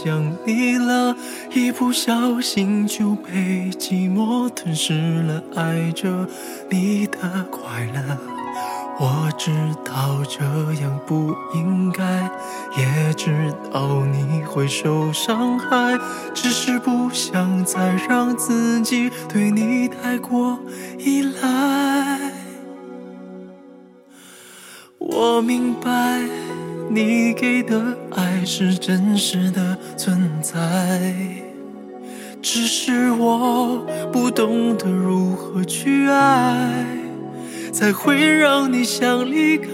想你了，一不小心就被寂寞吞噬了，爱着你的快乐。我知道这样不应该，也知道你会受伤害，只是不想再让自己对你太过依赖。我明白你给的爱是真实的存在，只是我不懂得如何去爱，才会让你想离开。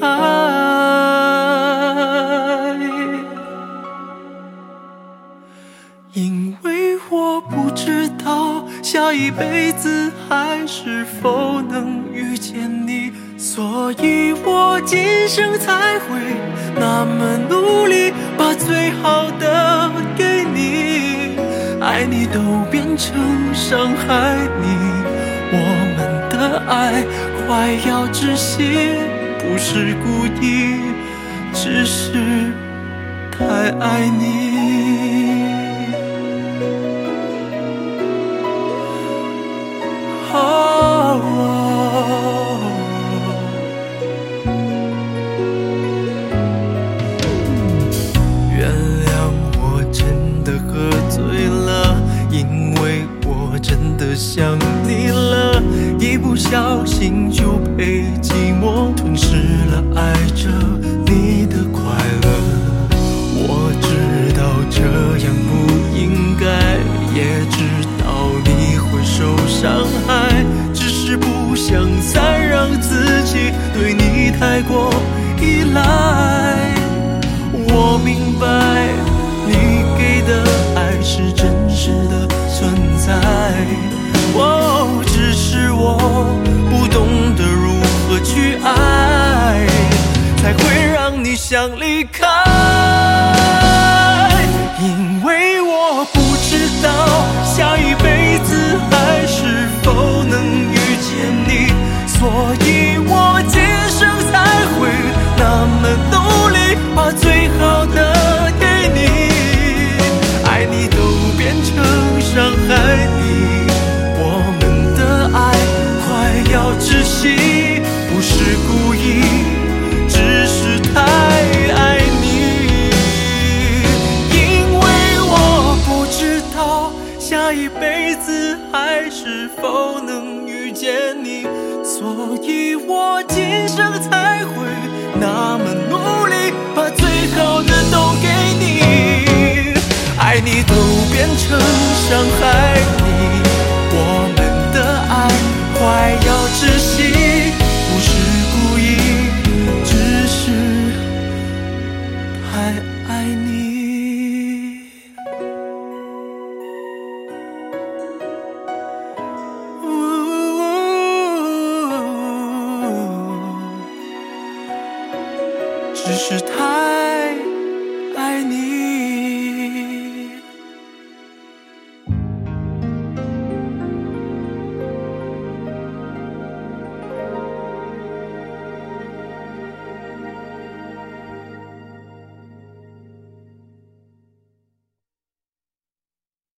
因为我不知道下一辈子还是否能遇见你，所以我今生才会那么努力，把最好的给你，爱你都变成伤害你，我们的爱快要窒息，不是故意，只是太爱你。原谅我真的喝醉了，因为我真的想你了，一不小心就被寂寞吞噬了，爱着你的快乐。我知道这样不应该，也知道你会受伤害，只是不想再让自己对你太过依赖。我明白你给的爱是真实的存在，只是我不懂得如何去爱，才会让你想离开。因为我不知道下一辈子还是否能遇见你，所以我今生才会那么努力，把最好的给你，爱你都变成伤害你，我们的爱快要窒息，不是故意，只是太爱你。因为我不知道下一辈子还是否能遇见你，所以我今生才会那么努力，把最好的都给你，爱你都变成伤害你，我们的爱快要窒息，不是故意，只是太爱你。只是太